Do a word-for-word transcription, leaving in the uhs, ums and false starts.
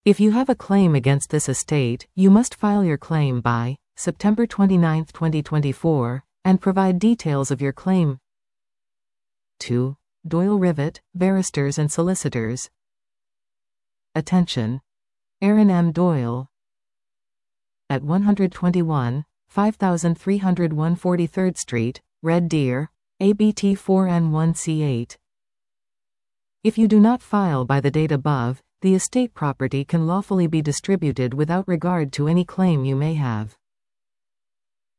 If you have a claim against this estate, you must file your claim by September twenty-ninth, twenty twenty-four, and provide details of your claim. two. Doyle Rivet, Barristers and Solicitors. Attention! Aaron M. Doyle at one twenty-one, five three oh one forty-third Street, Red Deer, A B T four N one C eight. If you do not file by the date above, the estate property can lawfully be distributed without regard to any claim you may have.